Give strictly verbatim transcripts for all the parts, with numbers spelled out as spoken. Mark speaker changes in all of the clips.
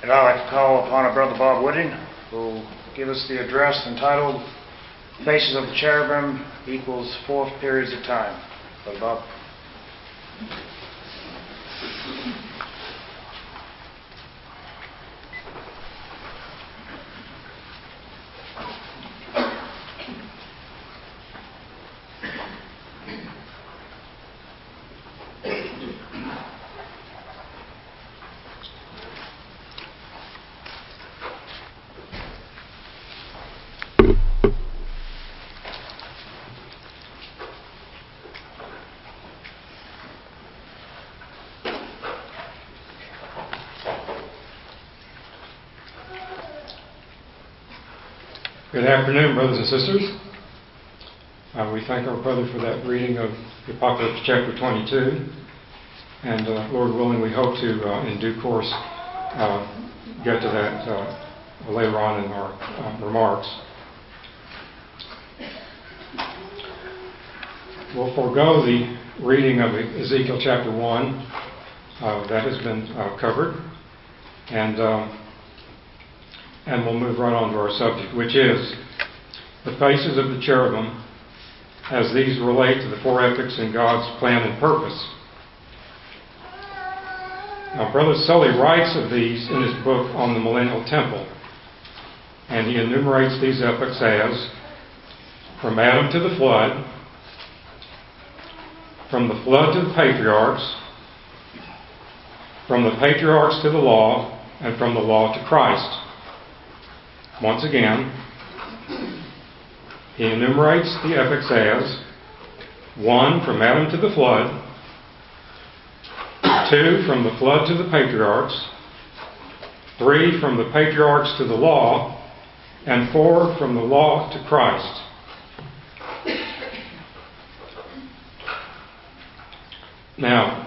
Speaker 1: And I'd like to call upon our brother Bob Wooding, who will give us the address entitled Faces of the Cherubim equals Fourth Periods of Time. Brother Bob.
Speaker 2: Good afternoon, brothers and sisters. Uh, we thank our brother for that reading of Apocalypse chapter twenty-two. And uh, Lord willing, we hope to, uh, in due course, uh, get to that uh, later on in our uh, remarks. We'll forego the reading of Ezekiel chapter one. Uh, that has been uh, covered. And... Um, And we'll move right on to our subject, which is the faces of the cherubim as these relate to the four epochs in God's plan and purpose. Now, Brother Sully writes of these in his book on the Millennial Temple, and he enumerates these epochs as from Adam to the flood, from the flood to the patriarchs, from the patriarchs to the law, and from the law to Christ. Once again, he enumerates the epochs as one, from Adam to the flood, two, from the flood to the patriarchs, three, from the patriarchs to the law, and four, from the law to Christ. Now,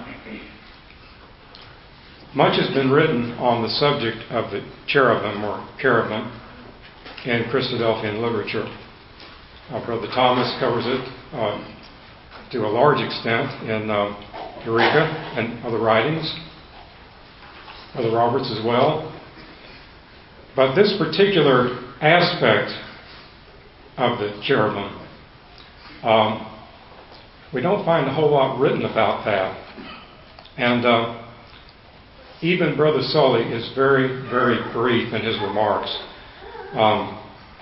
Speaker 2: much has been written on the subject of the cherubim or cherubim in Christadelphian literature. Uh, Brother Thomas covers it uh, to a large extent in uh, Eureka and other writings. Brother Roberts as well. But this particular aspect of the cherubim, um, we don't find a whole lot written about that. And uh, even Brother Sully is very, very brief in his remarks. Um,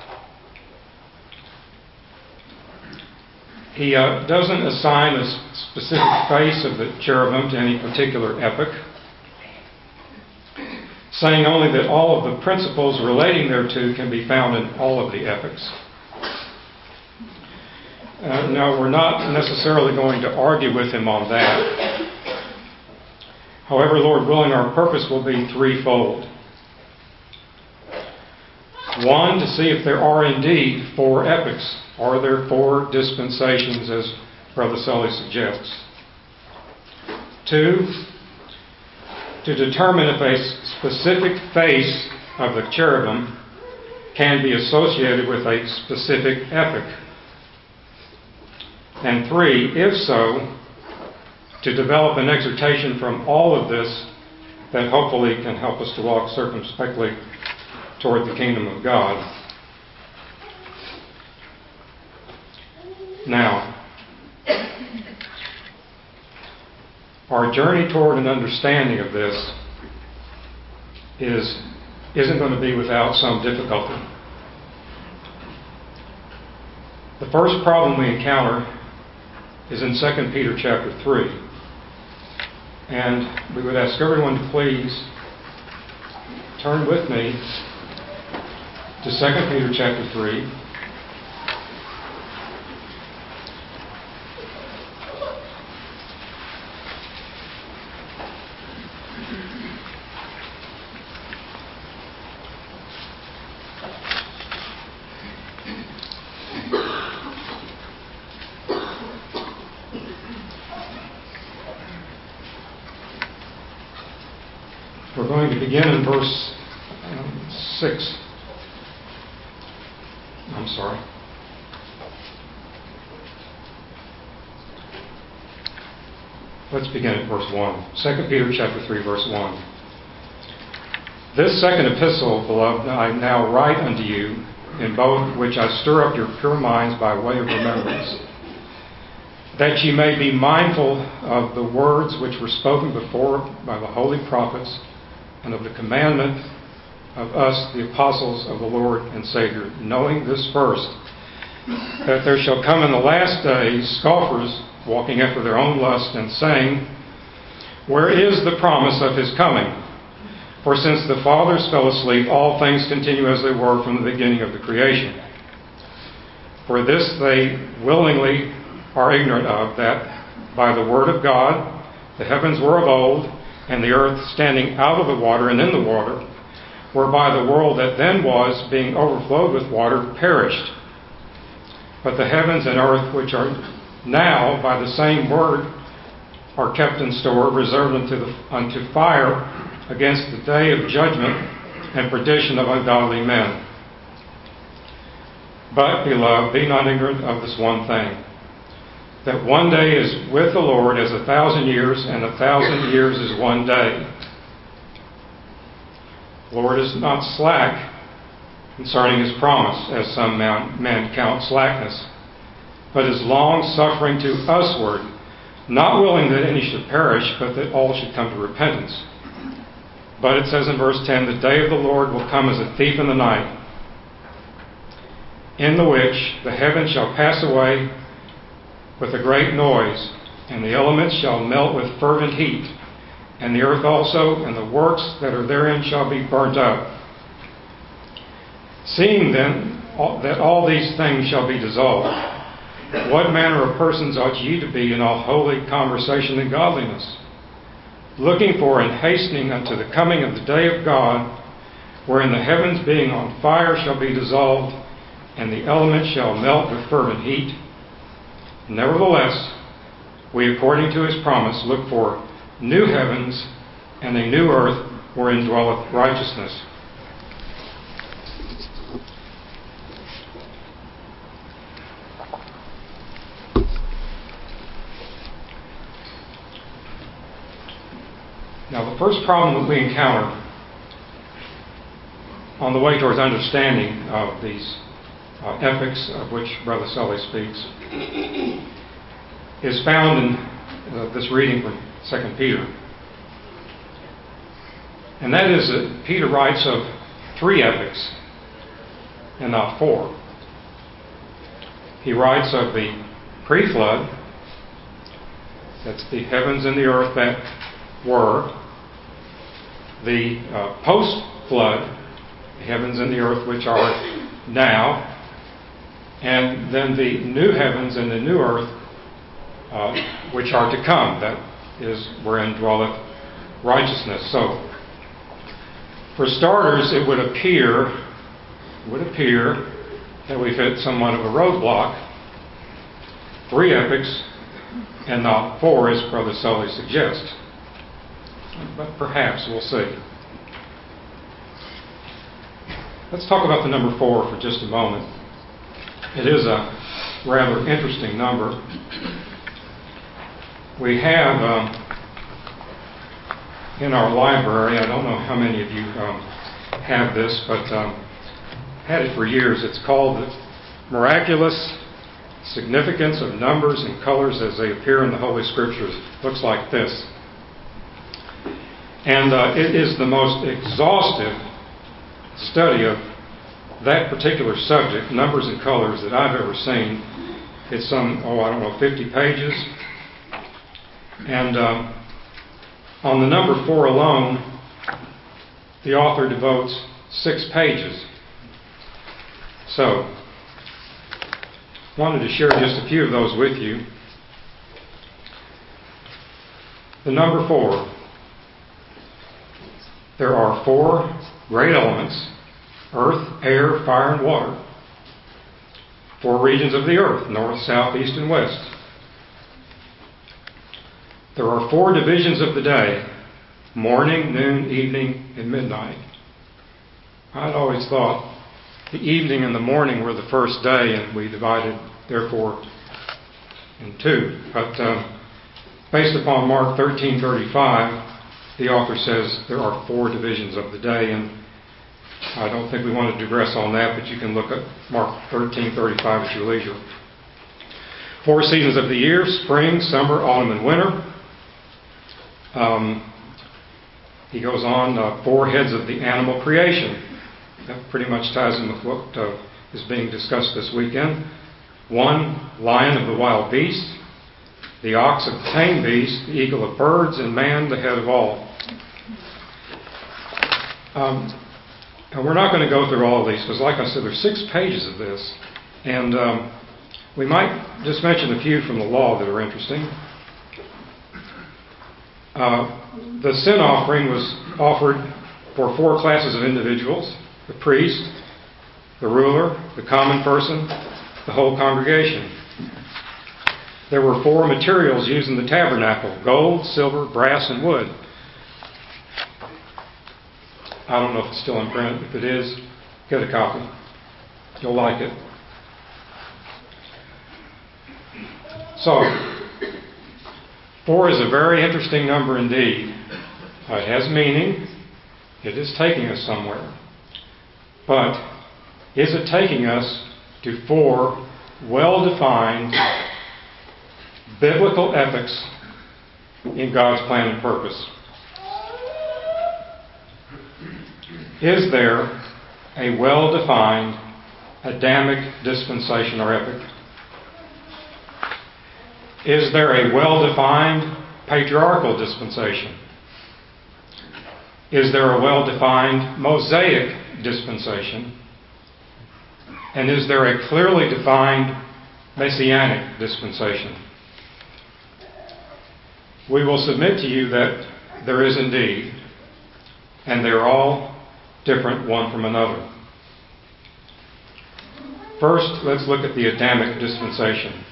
Speaker 2: he uh, doesn't assign a specific face of the cherubim to any particular epoch, saying only that all of the principles relating thereto can be found in all of the epochs. Uh, now, we're not necessarily going to argue with him on that. However, Lord willing, our purpose will be threefold. One, to see if there are indeed four epochs. Are there four dispensations, as Brother Sully suggests? Two, to determine if a specific face of the cherubim can be associated with a specific epoch. And three, if so, to develop an exhortation from all of this that hopefully can help us to walk circumspectly toward the kingdom of God. Now, our journey toward an understanding of this is, isn't going to be without some difficulty. The first problem we encounter is in Second Peter chapter three. And we would ask everyone to please turn with me to Second Peter chapter three. We're going to begin in verse um, six. I'm sorry. Let's begin at verse one. Second Peter chapter three, verse one. This second epistle, beloved, I now write unto you, in both which I stir up your pure minds by way of remembrance, that ye may be mindful of the words which were spoken before by the holy prophets, and of the commandment of us, the apostles of the Lord and Savior, knowing this first, that there shall come in the last days scoffers, walking after their own lust, and saying, Where is the promise of his coming? For since the fathers fell asleep, all things continue as they were from the beginning of the creation. For this they willingly are ignorant of, that by the word of God the heavens were of old, and the earth standing out of the water and in the water, whereby the world that then was, being overflowed with water, perished. But the heavens and earth, which are now by the same word, are kept in store, reserved unto, the, unto fire against the day of judgment and perdition of ungodly men. But, beloved, be not ignorant of this one thing, that one day is with the Lord as a thousand years, and a thousand years is one day. The Lord is not slack concerning his promise, as some men count slackness, but is long-suffering to usward, not willing that any should perish, but that all should come to repentance. But it says in verse ten, The day of the Lord will come as a thief in the night, in the which the heavens shall pass away with a great noise, and the elements shall melt with fervent heat, and the earth also, and the works that are therein shall be burnt up. Seeing then that all these things shall be dissolved, what manner of persons ought ye to be in all holy conversation and godliness, looking for and hastening unto the coming of the day of God, wherein the heavens being on fire shall be dissolved, and the elements shall melt with fervent heat? Nevertheless, we, according to his promise, look for new heavens and a new earth wherein dwelleth righteousness. Now, the first problem that we encounter on the way towards understanding of these uh, ethics of which Brother Sully speaks is found in uh, this reading from Second Peter. And that is that Peter writes of three ethics and not four. He writes of the pre-flood, that's the heavens and the earth that were, the uh, post-flood, the heavens and the earth which are now, and then the new heavens and the new earth uh, which are to come, that is wherein dwelleth righteousness. So, for starters, it would appear, it would appear that we've hit somewhat of a roadblock. Three epics and not four, as Brother Sully suggests. But perhaps, we'll see. Let's talk about the number four for just a moment. It is a rather interesting number. We have um, in our library, I don't know how many of you um, have this, but um, had it for years. It's called The Miraculous Significance of Numbers and Colors as They Appear in the Holy Scriptures. Looks like this. And uh, it is the most exhaustive study of that particular subject, numbers and colors, that I've ever seen. It's some, oh, I don't know, fifty pages. And um, on the number four alone, the author devotes six pages. So, wanted to share just a few of those with you. The number four. There are four great elements: earth, air, fire, and water. Four regions of the earth: north, south, east, and west. There are four divisions of the day: morning, noon, evening, and midnight. I'd always thought the evening and the morning were the first day, and we divided, therefore, in two. But um, based upon Mark thirteen thirty-five, the author says there are four divisions of the day, and I don't think we want to digress on that, but you can look at Mark thirteen thirty-five at your leisure. Four seasons of the year: spring, summer, autumn, and winter. Um, he goes on, uh, four heads of the animal creation. That pretty much ties in with what uh, is being discussed this weekend. One, lion of the wild beasts, the ox of the tame beast, the eagle of birds, and man, the head of all. Um, and we're not going to go through all of these because, like I said, there's six pages of this. And um, we might just mention a few from the law that are interesting. Uh, the sin offering was offered for four classes of individuals: the priest, the ruler, the common person, the whole congregation. There were four materials used in the tabernacle: gold, silver, brass, and wood. I don't know if it's still in print. If it is, get a copy. You'll like it. So, four is a very interesting number indeed. Uh, it has meaning. It is taking us somewhere. But is it taking us to four well-defined biblical epochs in God's plan and purpose? Is there a well-defined Adamic dispensation or epoch? Is there a well-defined patriarchal dispensation? Is there a well-defined Mosaic dispensation? And is there a clearly defined Messianic dispensation? We will submit to you that there is indeed, and they're all different one from another. First, let's look at the Adamic dispensation.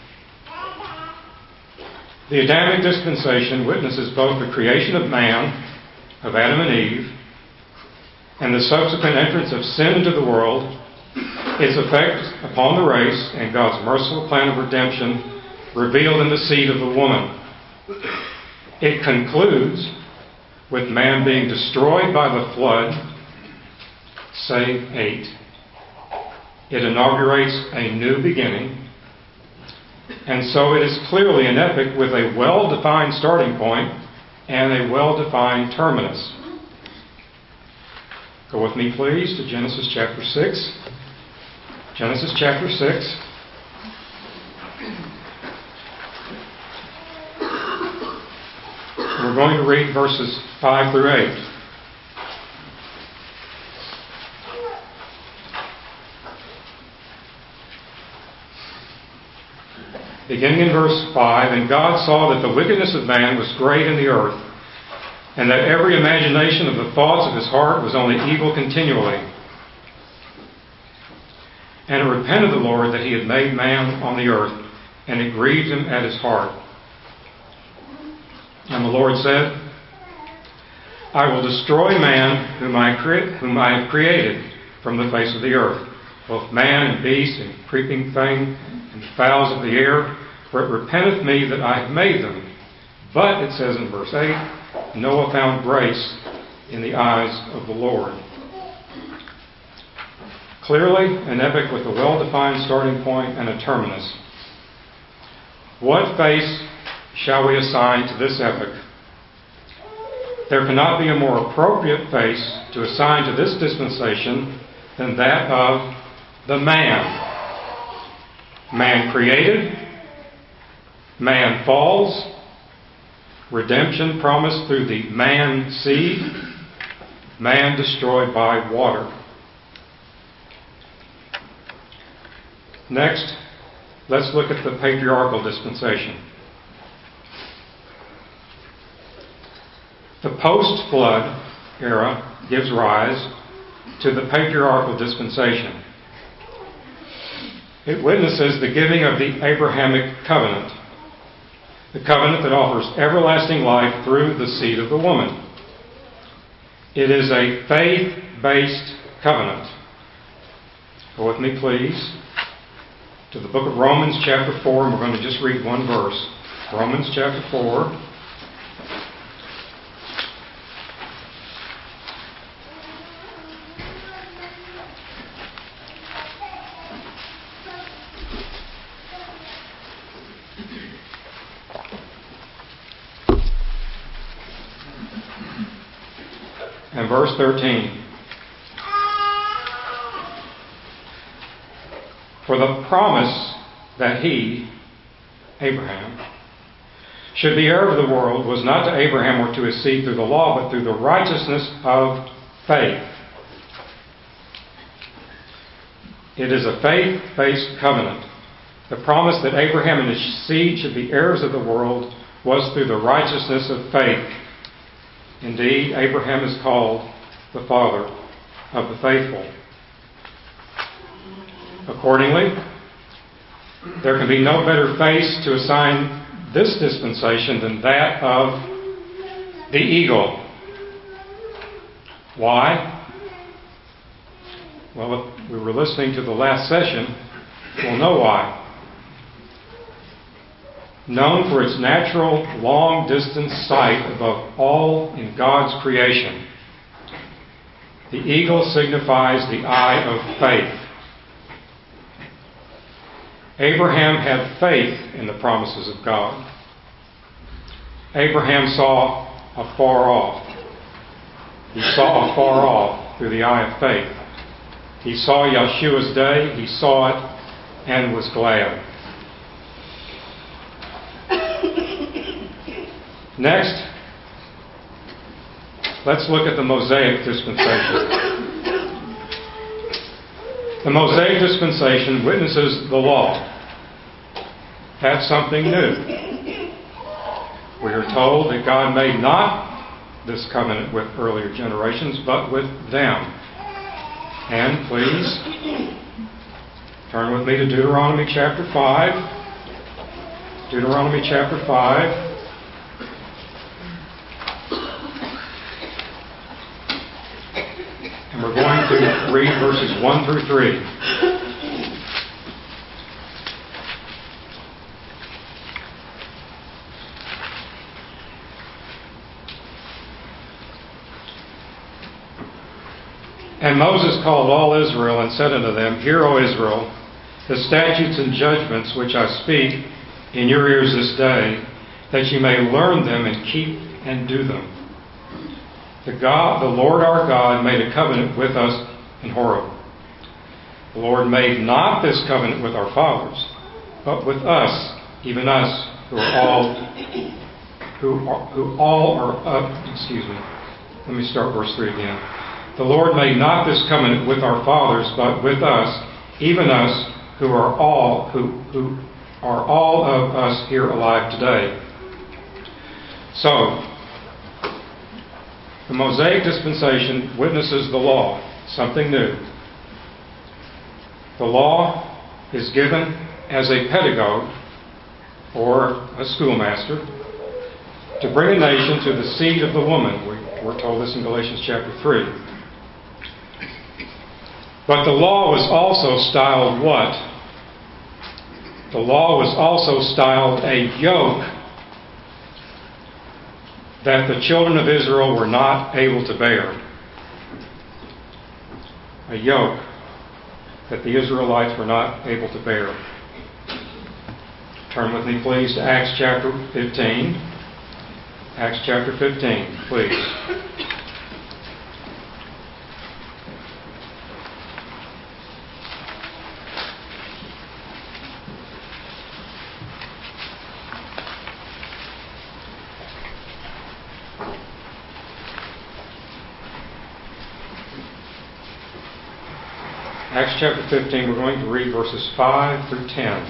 Speaker 2: The Adamic dispensation witnesses both the creation of man, of Adam and Eve, and the subsequent entrance of sin into the world, its effect upon the race, and God's merciful plan of redemption revealed in the seed of the woman. It concludes with man being destroyed by the flood, save eight. It inaugurates a new beginning, and so it is clearly an epoch with a well-defined starting point and a well-defined terminus. Go with me, please, to Genesis chapter six. Genesis chapter six. We're going to read verses five through eight. Beginning in verse five, and God saw that the wickedness of man was great in the earth, and that every imagination of the thoughts of his heart was only evil continually. And it repented the Lord that he had made man on the earth, and it grieved him at his heart. And the Lord said, I will destroy man whom I, cre- whom I have created from the face of the earth, both man and beast and creeping thing and fowls of the air, for it repenteth me that I have made them. But, it says in verse eight, Noah found grace in the eyes of the Lord. Clearly, an epoch with a well-defined starting point and a terminus. What face shall we assign to this epoch? There cannot be a more appropriate face to assign to this dispensation than that of the man. Man created, man falls, redemption promised through the man seed, man destroyed by water. Next, let's look at the patriarchal dispensation. The post-flood era gives rise to the patriarchal dispensation. It witnesses the giving of the Abrahamic covenant, the covenant that offers everlasting life through the seed of the woman. It is a faith-based covenant. Go with me, please, to the book of Romans chapter four, and we're going to just read one verse. Romans chapter four. and verse thirteen. For the promise that he, Abraham, should be heir of the world was not to Abraham or to his seed through the law, but through the righteousness of faith. It is a faith-based covenant. The promise that Abraham and his seed should be heirs of the world was through the righteousness of faith. Indeed, Abraham is called the father of the faithful. Accordingly, there can be no better face to assign this dispensation than that of the eagle. Why? Well, if we were listening to the last session, we'll know why. Known for its natural, long-distance sight above all in God's creation, the eagle signifies the eye of faith. Abraham had faith in the promises of God. Abraham saw afar off. He saw afar off through the eye of faith. He saw Yeshua's day. He saw it and was glad. Next, let's look at the Mosaic dispensation. The Mosaic dispensation witnesses the law. That's something new. We are told that God made not this covenant with earlier generations, but with them. And please, turn with me to Deuteronomy chapter five. Deuteronomy chapter five. And we're going to read verses one through three. And Moses called all Israel and said unto them, Hear, O Israel, the statutes and judgments which I speak in your ears this day, that ye may learn them and keep and do them. The God, the Lord our God, made a covenant with us in Horeb. The Lord made not this covenant with our fathers, but with us, even us, who are all who are, who all are of. Excuse me. Let me start verse three again. The Lord made not this covenant with our fathers, but with us, even us, who are all who who are all of us here alive today. So, the Mosaic dispensation witnesses the law, something new. The law is given as a pedagogue, or a schoolmaster, to bring a nation to the seed of the woman. We, we're told this in Galatians chapter three. But the law was also styled what? The law was also styled a yoke that the children of Israel were not able to bear. A yoke that the Israelites were not able to bear. Turn with me, please, to Acts chapter fifteen. Acts chapter fifteen, please. Acts chapter fifteen, we're going to read verses five through ten.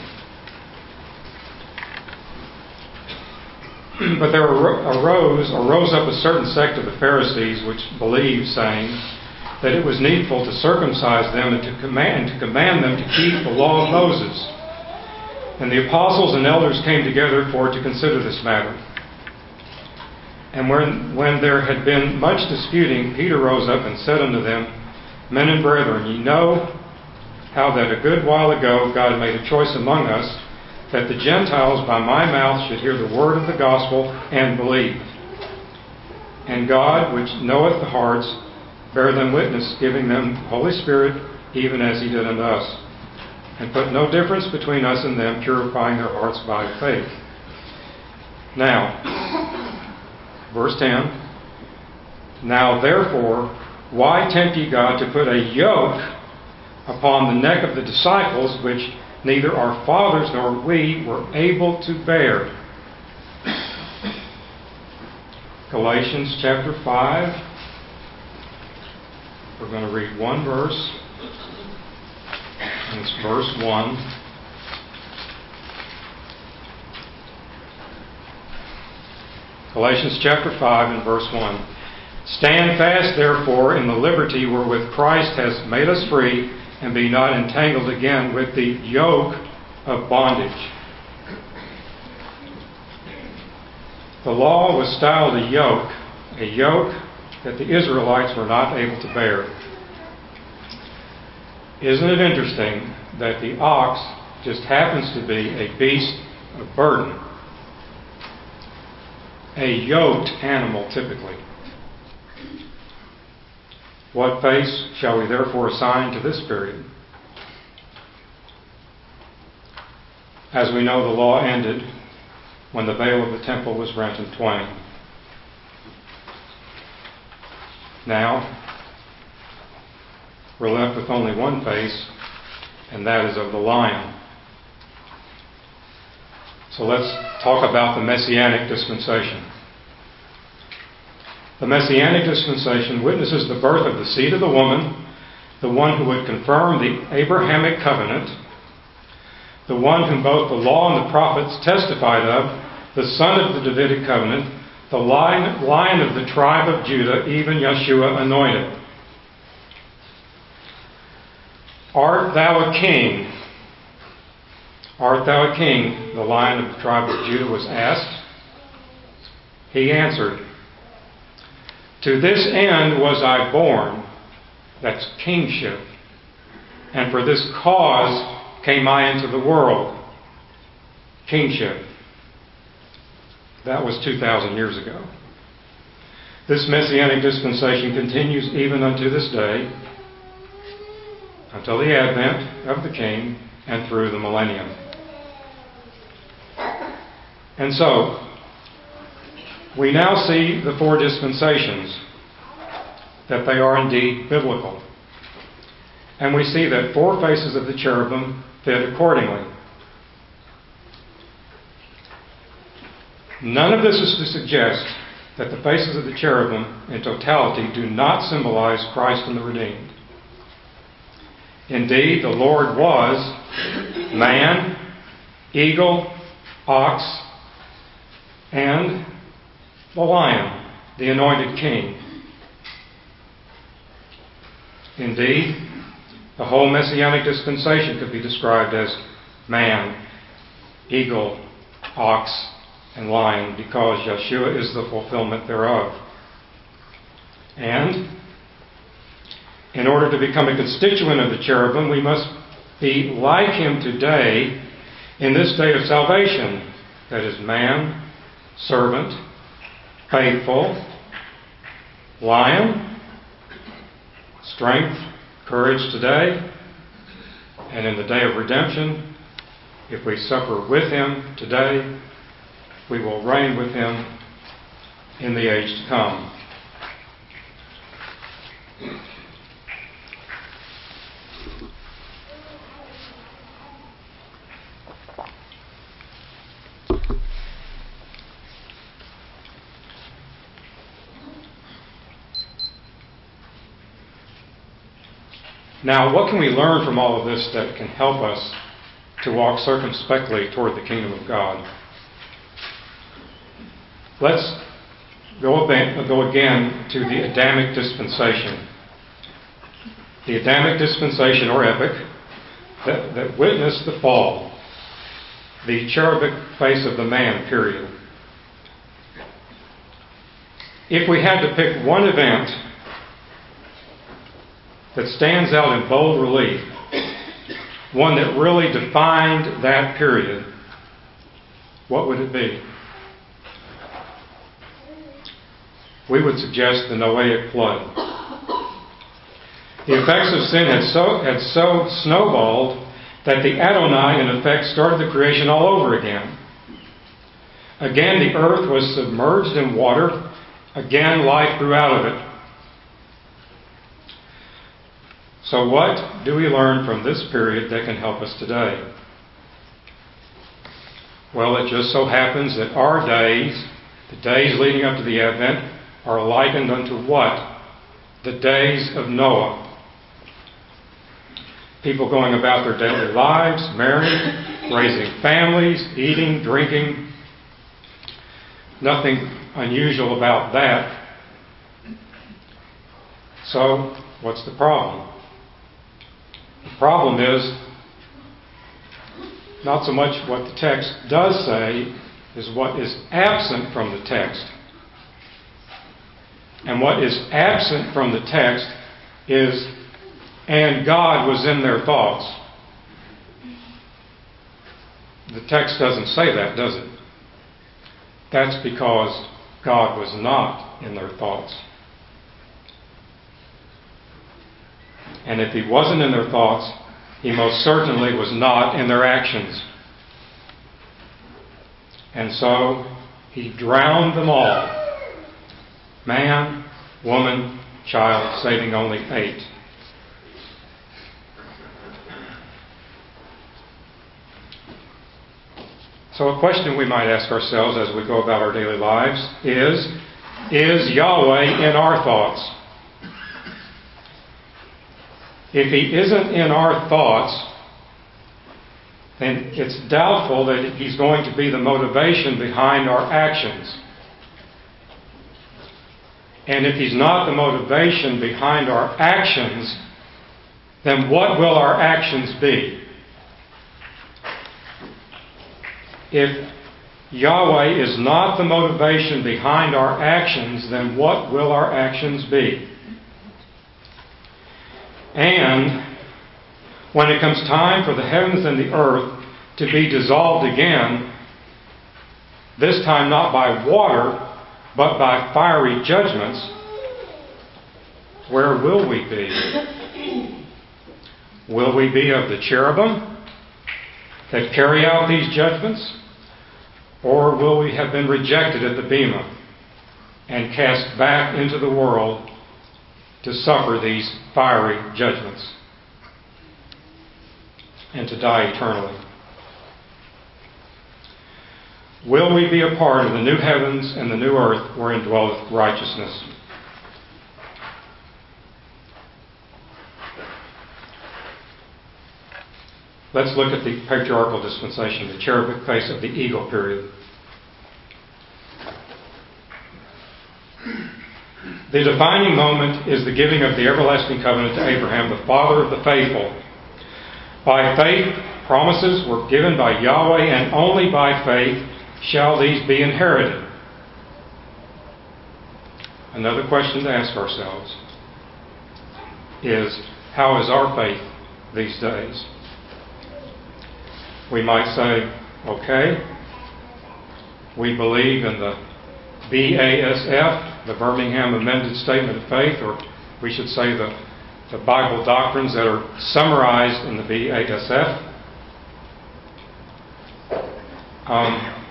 Speaker 2: But there arose, or rose up a certain sect of the Pharisees which believed, saying that it was needful to circumcise them and to command, to command them to keep the law of Moses. And the apostles and elders came together for to consider this matter. And when, when there had been much disputing, Peter rose up and said unto them, Men and brethren, ye know how that a good while ago God made a choice among us, that the Gentiles by my mouth should hear the word of the gospel and believe. And God, which knoweth the hearts, bare them witness, giving them the Holy Spirit, even as he did unto us, and put no difference between us and them, purifying their hearts by faith. Now, verse ten, Now therefore, why tempt ye God to put a yoke upon the neck of the disciples, which neither our fathers nor we were able to bear? Galatians chapter five. We're going to read one verse, and it's verse one. Galatians chapter five and verse one. Stand fast, therefore, in the liberty wherewith Christ has made us free, and be not entangled again with the yoke of bondage. The law was styled a yoke, a yoke that the Israelites were not able to bear. Isn't it interesting that the ox just happens to be a beast of burden? A yoked animal, typically. What face shall we therefore assign to this period? As we know, the law ended when the veil of the temple was rent in twain. Now, we're left with only one face, and that is of the lion. So let's talk about the Messianic dispensation. The Messianic dispensation witnesses the birth of the seed of the woman, the one who would confirm the Abrahamic covenant, the one whom both the law and the prophets testified of, the son of the Davidic covenant, the lion, lion of the tribe of Judah, even Yeshua anointed. Art thou a king? Art thou a king? The lion of the tribe of Judah was asked. He answered, to this end was I born, that's kingship, and for this cause came I into the world, kingship. That was two thousand years ago. This Messianic dispensation continues even unto this day, until the advent of the King and through the millennium. And so, we now see the four dispensations, that they are indeed biblical. And we see that four faces of the cherubim fit accordingly. None of this is to suggest that the faces of the cherubim in totality do not symbolize Christ and the redeemed. Indeed, the Lord was man, eagle, ox, and the lion, the anointed king. Indeed, the whole Messianic dispensation could be described as man, eagle, ox, and lion, because Yeshua is the fulfillment thereof. And in order to become a constituent of the cherubim, we must be like him today in this day of salvation, that is, man, servant, faithful, lion, strength, courage today, and in the day of redemption, if we suffer with him today, we will reign with him in the age to come. Now, what can we learn from all of this that can help us to walk circumspectly toward the kingdom of God? Let's go again to the Adamic dispensation. The Adamic dispensation, or epoch, that, that witnessed the fall, the cherubic face of the man, period. If we had to pick one event that stands out in bold relief, one that really defined that period, what would it be? We would suggest the Noahic flood. The effects of sin had so, had so snowballed that the Adonai, in effect, started the creation all over again. Again, the earth was submerged in water. Again, life grew out of it. So what do we learn from this period that can help us today? Well, it just so happens that our days, the days leading up to the Advent, are likened unto what? The days of Noah. People going about their daily lives, marrying, raising families, eating, drinking. Nothing unusual about that. So, what's the problem? The problem is not so much what the text does say, is what is absent from the text. And what is absent from the text is, and God was in their thoughts. The text doesn't say that, does it? That's because God was not in their thoughts. And if He wasn't in their thoughts, He most certainly was not in their actions. And so He drowned them all. Man, woman, child, saving only eight. So a question we might ask ourselves as we go about our daily lives is, is Yahweh in our thoughts? If He isn't in our thoughts, then it's doubtful that He's going to be the motivation behind our actions. And if He's not the motivation behind our actions, then what will our actions be? If Yahweh is not the motivation behind our actions, then what will our actions be? And when it comes time for the heavens and the earth to be dissolved again, this time not by water, but by fiery judgments, where will we be? Will we be of the cherubim that carry out these judgments? Or will we have been rejected at the Bema and cast back into the world to suffer these fiery judgments and to die eternally? Will we be a part of the new heavens and the new earth wherein dwelleth righteousness? Let's look at the patriarchal dispensation, the cherubic face of the eagle period. The defining moment is the giving of the everlasting covenant to Abraham, the father of the faithful. By faith, promises were given by Yahweh, and only by faith shall these be inherited. Another question to ask ourselves is, how is our faith these days? We might say, okay, we believe in the B A S F, the Birmingham Amended Statement of Faith, or we should say the, the Bible doctrines that are summarized in the B A S F. Um,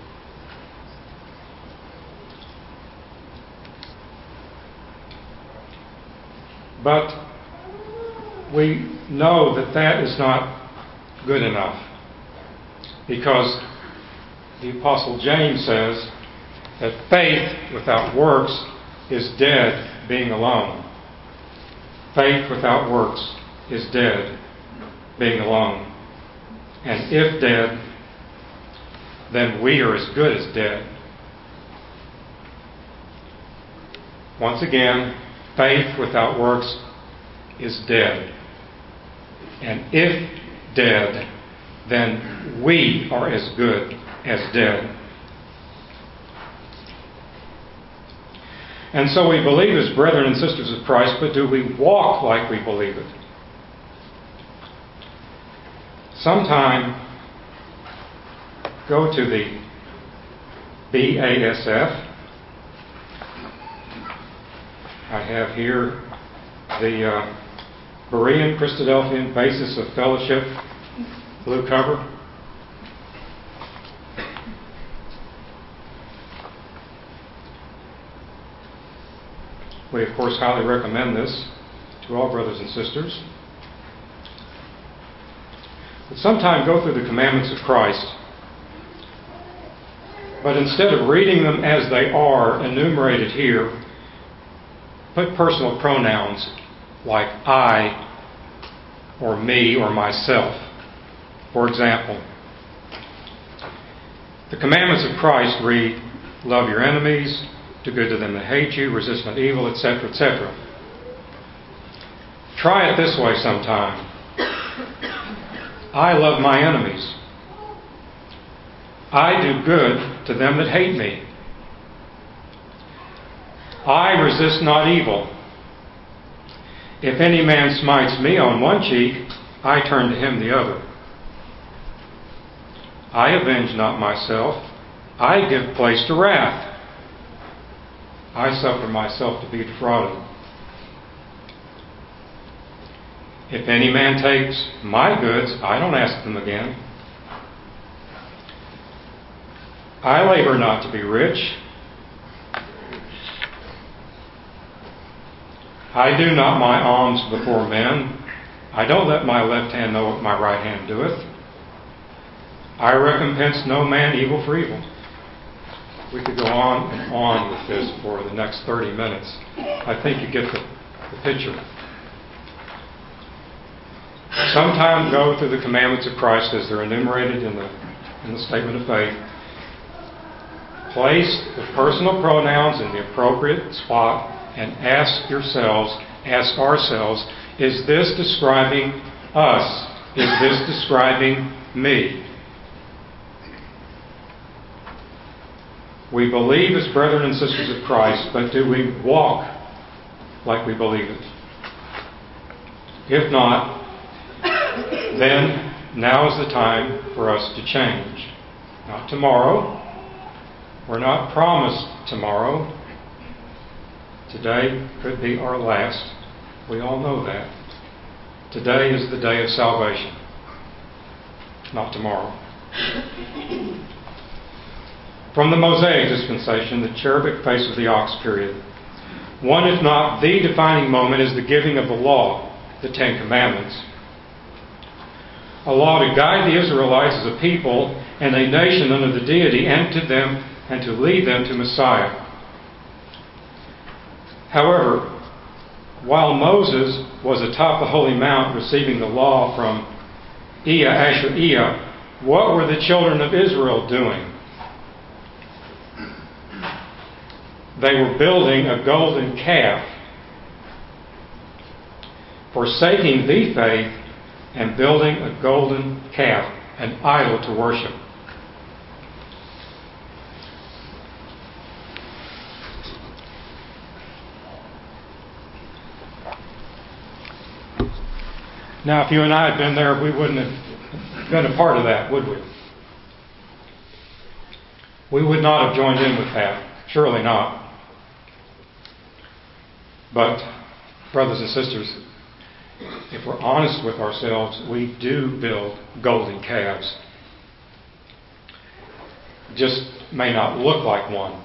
Speaker 2: but we know that that is not good enough. Because the Apostle James says that faith without works is dead, being alone. Faith without works is dead, being alone. And if dead, then we are as good as dead. Once again, faith without works is dead. And if dead, then we are as good as dead. And so we believe as brethren and sisters of Christ, but do we walk like we believe it? Sometime go to the B A S F. I have here the uh, Berean Christadelphian Basis of Fellowship, blue cover. We, of course, highly recommend this to all brothers and sisters. But sometime go through the commandments of Christ, but instead of reading them as they are enumerated here, put personal pronouns like I or me or myself. For example, the commandments of Christ read, love your enemies, do good to them that hate you, resist not evil, et cetera, et cetera. Try it this way sometime. I love my enemies. I do good to them that hate me. I resist not evil. If any man smites me on one cheek, I turn to him the other. I avenge not myself. I give place to wrath. I suffer myself to be defrauded. If any man takes my goods, I don't ask them again. I labor not to be rich. I do not my alms before men. I don't let my left hand know what my right hand doeth. I recompense no man evil for evil. We could go on and on with this for the next thirty minutes. I think you get the, the picture. Sometime go through the commandments of Christ as they're enumerated in the, in the statement of faith. Place the personal pronouns in the appropriate spot and ask yourselves, ask ourselves, is this describing us? Is this describing me? We believe as brethren and sisters of Christ, but do we walk like we believe it? If not, then now is the time for us to change. Not tomorrow. We're not promised tomorrow. Today could be our last. We all know that. Today is the day of salvation, not tomorrow. From the Mosaic dispensation, the cherubic face of the ox period, one, if not the defining moment, is the giving of the law, the Ten Commandments. A law to guide the Israelites as a people and a nation under the deity, and to them and to lead them to Messiah. However, while Moses was atop the Holy Mount receiving the law from Ea Asher Ea, what were the children of Israel doing? They were building a golden calf, forsaking the faith and building a golden calf, an idol to worship. Now, if you and I had been there, we wouldn't have been a part of that, would we? We would not have joined in with that. Surely not. But, brothers and sisters, if we're honest with ourselves, we do build golden calves. Just may not look like one.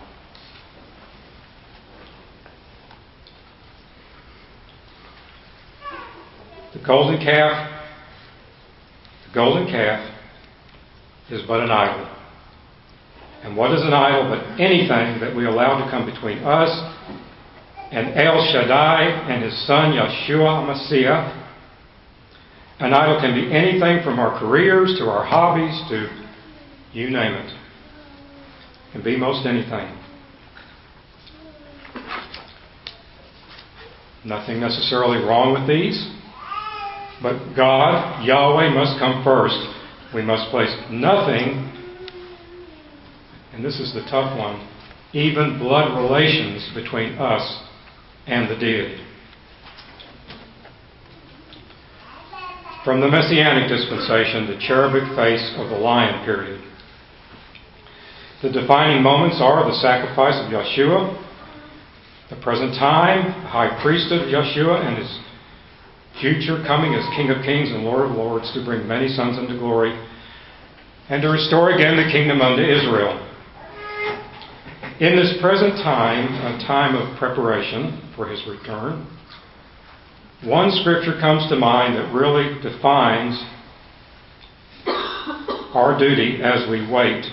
Speaker 2: The golden calf, the golden calf is but an idol. And what is an idol but anything that we allow to come between us and El Shaddai and His Son Yeshua HaMashiach? An idol can be anything from our careers to our hobbies to you name it. It can be most anything. Nothing necessarily wrong with these. But God, Yahweh, must come first. We must place nothing, and this is the tough one, even blood relations between us and the deity. From the Messianic dispensation, the cherubic face of the lion period. The defining moments are the sacrifice of Yeshua, the present time, the high priesthood of Yeshua, and His future coming as King of Kings and Lord of Lords to bring many sons unto glory and to restore again the kingdom unto Israel. In this present time, a time of preparation for His return, one scripture comes to mind that really defines our duty as we wait.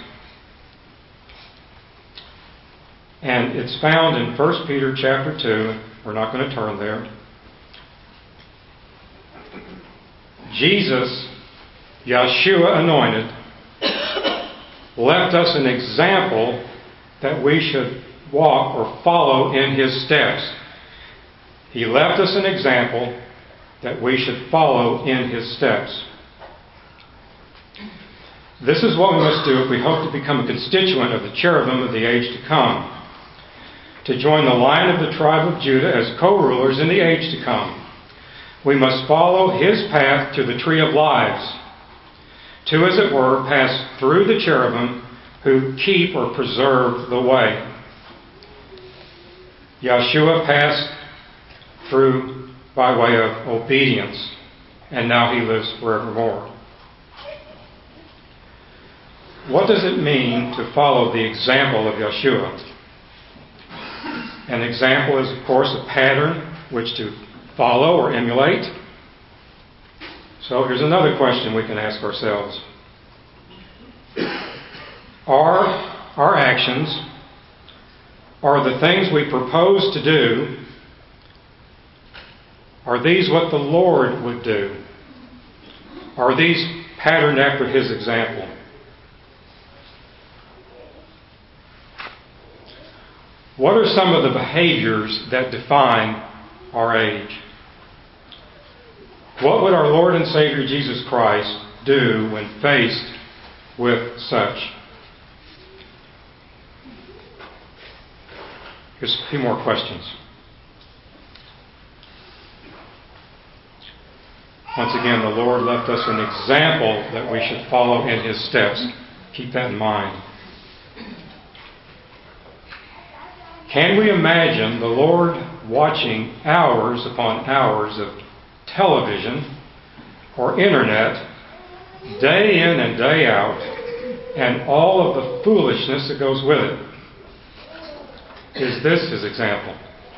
Speaker 2: And it's found in First Peter chapter two. We're not going to turn there. Jesus, Yeshua anointed, left us an example that we should walk or follow in His steps. He left us an example that we should follow in His steps. This is what we must do if we hope to become a constituent of the cherubim of the age to come, to join the line of the tribe of Judah as co-rulers in the age to come. We must follow His path to the tree of lives, to, as it were, pass through the cherubim who keep or preserve the way. Yeshua passed through by way of obedience, and now He lives forevermore. What does it mean to follow the example of Yeshua? An example is, of course, a pattern which to follow or emulate. So here's another question we can ask ourselves. Are our actions, are the things we propose to do, are these what the Lord would do? Are these patterned after His example? What are some of the behaviors that define our age? What would our Lord and Savior Jesus Christ do when faced with such? Here's a few more questions. Once again, the Lord left us an example that we should follow in His steps. Keep that in mind. Can we imagine the Lord watching hours upon hours of television or internet day in and day out, and all of the foolishness that goes with it? Is this His example?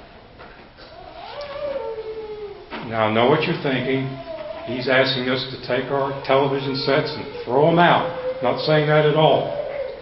Speaker 2: Now, I know what you're thinking. He's asking us to take our television sets and throw them out. I'm not saying that at all.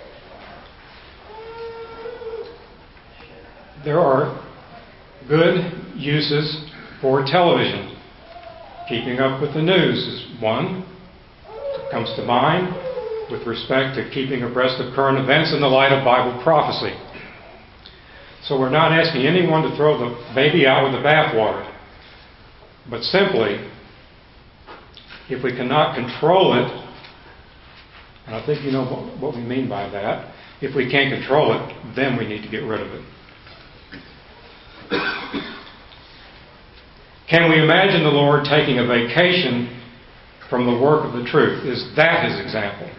Speaker 2: There are good uses for television. Keeping up with the news is one that comes to mind with respect to keeping abreast of current events in the light of Bible prophecy. So we're not asking anyone to throw the baby out with the bathwater, but simply, if we cannot control it, and I think you know what, what we mean by that, if we can't control it, then we need to get rid of it. Can we imagine the Lord taking a vacation from the work of the truth? Is that His example?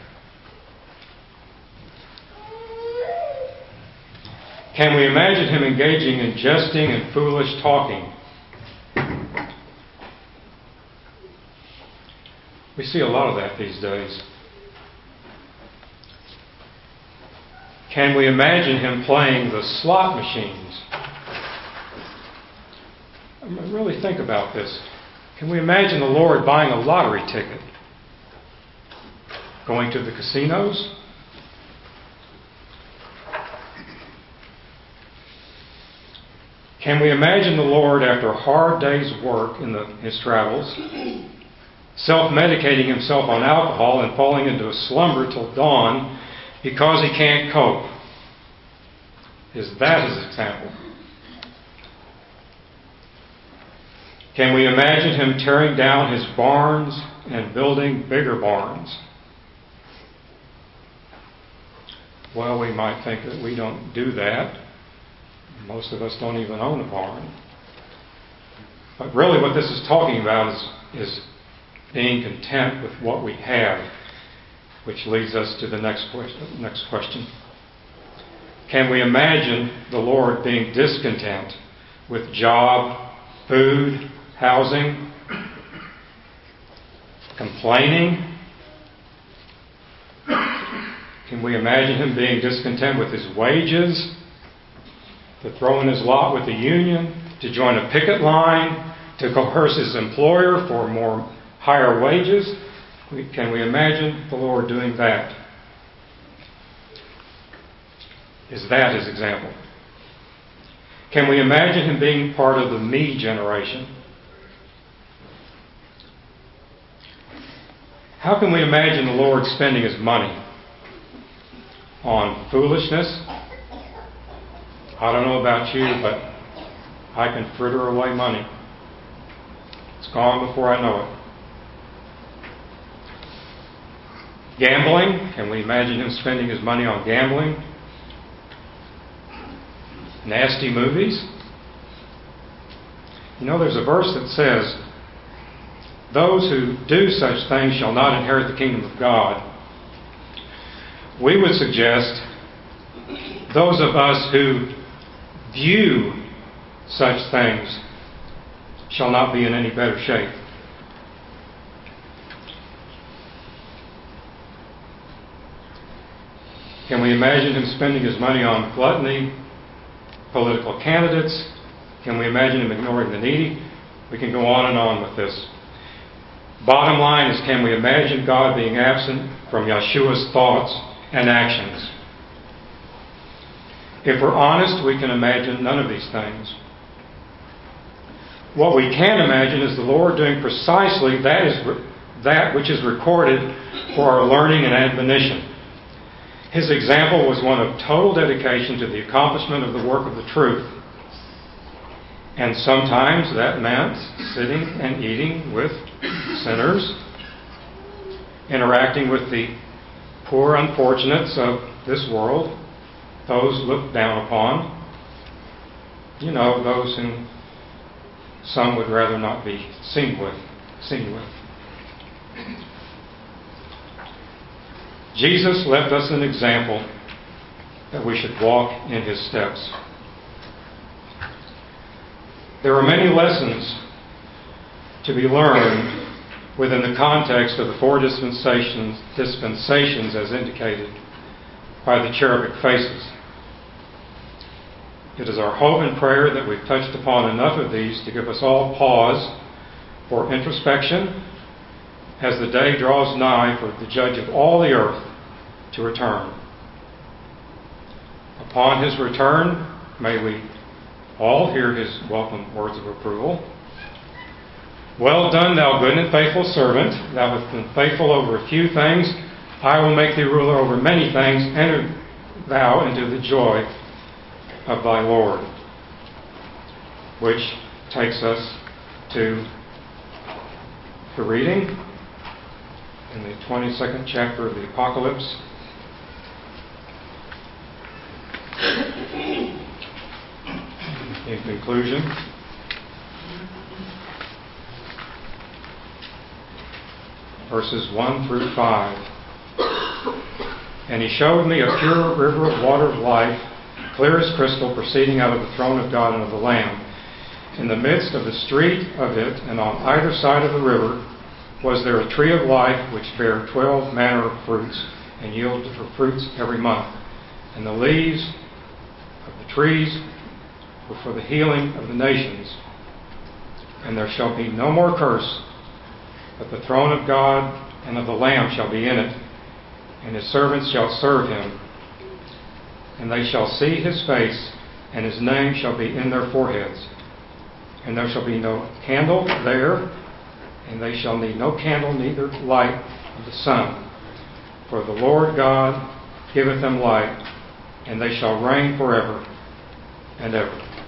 Speaker 2: Can we imagine Him engaging in jesting and foolish talking? We see a lot of that these days. Can we imagine Him playing the slot machines? I mean, really think about this. Can we imagine the Lord buying a lottery ticket? Going to the casinos? Can we imagine the Lord, after a hard day's work in the, His travels, self-medicating Himself on alcohol and falling into a slumber till dawn because He can't cope? Is that His example? Can we imagine Him tearing down His barns and building bigger barns? Well, we might think that we don't do that. Most of us don't even own a barn. But really what this is talking about is, is being content with what we have, which leads us to the next question. Next question. Can we imagine the Lord being discontent with job, food, housing, complaining? Can we imagine Him being discontent with His wages, to throw in His lot with the union, to join a picket line, to coerce His employer for more higher wages? We, can we imagine the Lord doing that? Is that His example? Can we imagine Him being part of the me generation? How can we imagine the Lord spending His money on foolishness? I don't know about you, but I can fritter away money. It's gone before I know it. Gambling. Can we imagine Him spending His money on gambling? Nasty movies. You know, there's a verse that says, those who do such things shall not inherit the kingdom of God. We would suggest those of us who view such things shall not be in any better shape. Can we imagine Him spending His money on gluttony, political candidates? Can we imagine Him ignoring the needy? We can go on and on with this. Bottom line is, can we imagine God being absent from Yeshua's thoughts and actions? If we're honest, we can imagine none of these things. What we can imagine is the Lord doing precisely that is that which is recorded for our learning and admonition. His example was one of total dedication to the accomplishment of the work of the truth. And sometimes that meant sitting and eating with sinners, interacting with the poor unfortunates of this world, those looked down upon, you know, those whom some would rather not be seen with, seen with. Jesus left us an example that we should walk in His steps. There are many lessons to be learned within the context of the four dispensations, dispensations as indicated by the cherubic faces. It is our hope and prayer that we've touched upon enough of these to give us all pause for introspection as the day draws nigh for the Judge of all the earth to return. Upon His return, may we all hear His welcome words of approval. Well done, thou good and faithful servant. Thou hast been faithful over a few things. I will make thee ruler over many things. Enter thou into the joy of thy Lord. Which takes us to the reading in the twenty-second chapter of the Apocalypse. In conclusion, verses one through five. And He showed me a pure river of water of life, clear as crystal, proceeding out of the throne of God and of the Lamb. In the midst of the street of it, and on either side of the river, was there a tree of life which bare twelve manner of fruits, and yielded her fruits every month. And the leaves of the trees were for the healing of the nations. And there shall be no more curse, but the throne of God and of the Lamb shall be in it, and His servants shall serve Him. And they shall see His face, and His name shall be in their foreheads. And there shall be no candle there, and they shall need no candle, neither light of the sun. For the Lord God giveth them light, and they shall reign forever and ever.